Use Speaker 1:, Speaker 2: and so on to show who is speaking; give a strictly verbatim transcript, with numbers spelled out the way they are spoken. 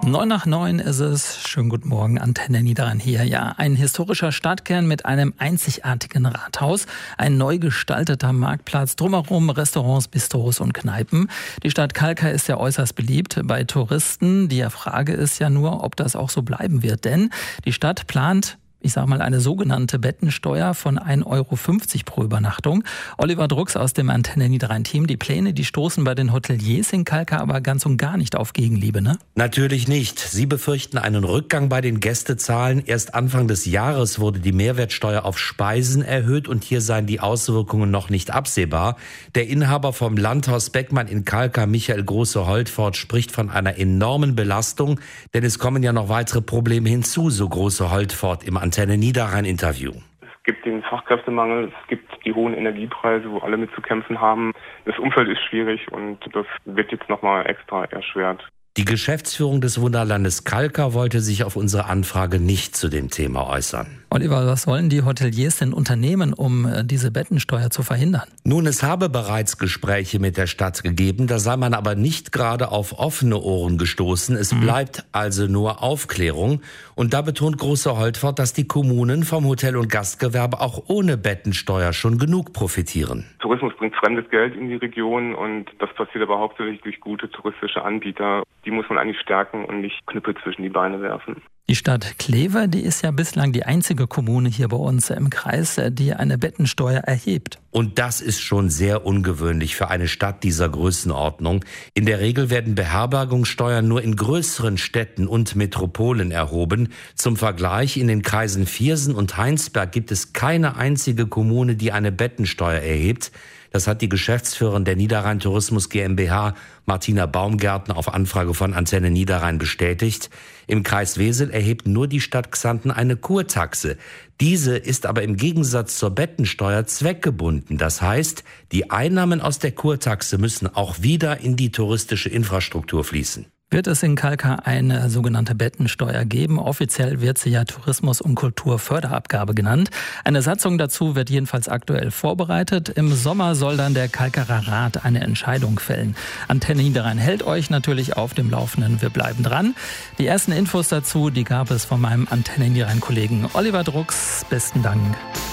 Speaker 1: Neun nach neun ist es. Schönen guten Morgen, Antenne Niederrhein hier. Ja, ein historischer Stadtkern mit einem einzigartigen Rathaus, ein neu gestalteter Marktplatz, drumherum Restaurants, Bistros und Kneipen. Die Stadt Kalkar ist ja äußerst beliebt bei Touristen. Die Frage ist ja nur, ob das auch so bleiben wird, denn die Stadt plant, ich sage mal, eine sogenannte Bettensteuer von ein Euro fünfzig pro Übernachtung. Oliver Drucks aus dem Antenne Niederrhein-Team. Die Pläne, die stoßen bei den Hoteliers in Kalkar aber ganz und gar nicht auf Gegenliebe, ne?
Speaker 2: Natürlich nicht. Sie befürchten einen Rückgang bei den Gästezahlen. Erst Anfang des Jahres wurde die Mehrwertsteuer auf Speisen erhöht und hier seien die Auswirkungen noch nicht absehbar. Der Inhaber vom Landhaus Beckmann in Kalkar, Michael Große-Holtfort, spricht von einer enormen Belastung, denn es kommen ja noch weitere Probleme hinzu, so Große-Holtfort im Antenne Niederrhein-Interview.
Speaker 3: Es gibt den Fachkräftemangel, es gibt die hohen Energiepreise, wo alle mit zu kämpfen haben. Das Umfeld ist schwierig und das wird jetzt nochmal extra erschwert.
Speaker 2: Die Geschäftsführung des Wunderlandes Kalkar wollte sich auf unsere Anfrage nicht zu dem Thema äußern.
Speaker 1: Oliver, was wollen die Hoteliers denn unternehmen, um diese Bettensteuer zu verhindern?
Speaker 2: Nun, es habe bereits Gespräche mit der Stadt gegeben, da sei man aber nicht gerade auf offene Ohren gestoßen. Es mhm. bleibt also nur Aufklärung. Und da betont Große-Holtfort, dass die Kommunen vom Hotel- und Gastgewerbe auch ohne Bettensteuer schon genug profitieren.
Speaker 3: Tourismus bringt fremdes Geld in die Region und das passiert aber hauptsächlich durch gute touristische Anbieter. Die muss man eigentlich stärken und nicht Knüppel zwischen die Beine werfen.
Speaker 1: Die Stadt Kleve, die ist ja bislang die einzige Kommune hier bei uns im Kreis, die eine Bettensteuer erhebt.
Speaker 2: Und das ist schon sehr ungewöhnlich für eine Stadt dieser Größenordnung. In der Regel werden Beherbergungssteuern nur in größeren Städten und Metropolen erhoben. Zum Vergleich, in den Kreisen Viersen und Heinsberg gibt es keine einzige Kommune, die eine Bettensteuer erhebt. Das hat die Geschäftsführerin der Niederrhein Tourismus GmbH, Martina Baumgärtner, auf Anfrage von Antenne Niederrhein bestätigt. Im Kreis Wesel erhebt nur die Stadt Xanten eine Kurtaxe. Diese ist aber im Gegensatz zur Bettensteuer zweckgebunden. Das heißt, die Einnahmen aus der Kurtaxe müssen auch wieder in die touristische Infrastruktur fließen.
Speaker 1: Wird es in Kalkar eine sogenannte Bettensteuer geben? Offiziell wird sie ja Tourismus- und Kulturförderabgabe genannt. Eine Satzung dazu wird jedenfalls aktuell vorbereitet. Im Sommer soll dann der Kalkarer Rat eine Entscheidung fällen. Antenne Niederrhein hält euch natürlich auf dem Laufenden. Wir bleiben dran. Die ersten Infos dazu, die gab es von meinem Antenne Niederrhein-Kollegen Oliver Drucks. Besten Dank.